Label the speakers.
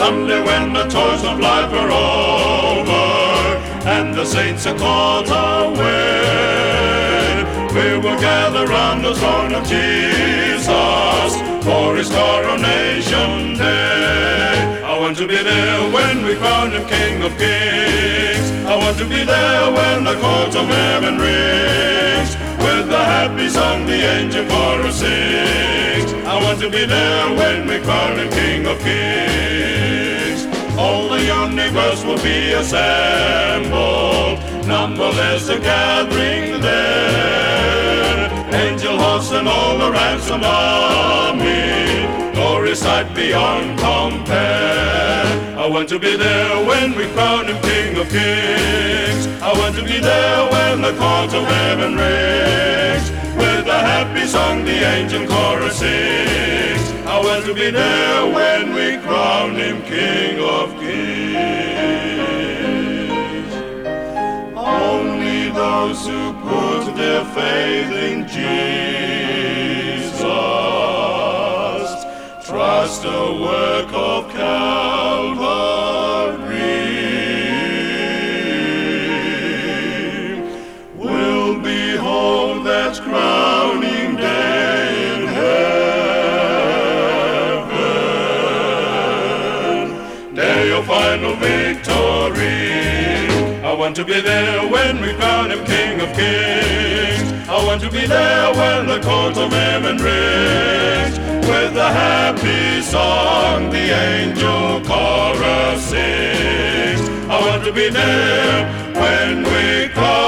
Speaker 1: someday when the toils of life are over and the saints are called away, we will gather round the throne of Jesus for his coronation day. I want to be there when we crown him King of Kings. I want to be there when the court of heaven rings with the happy song the angel chorus sings. I want to be there when we crown him King of Kings. All the universe will be assembled, numberless a gathering there. Angel hosts and all the ransomed army, glorious sight beyond compare. I want to be there when we crown him King of Kings. I want to be there when the court of heaven rings with a happy song the angel chorus sings. I want to be there when we crown him King of Kings. Only those who put their faith in Jesus, trust the work of Calvary, will behold that crowning day in heaven, day of final victory. I want to be there when we crown him King of Kings. I want to be there when the court of heaven rings with the happy song the angel chorus sings. I want to be there when we crown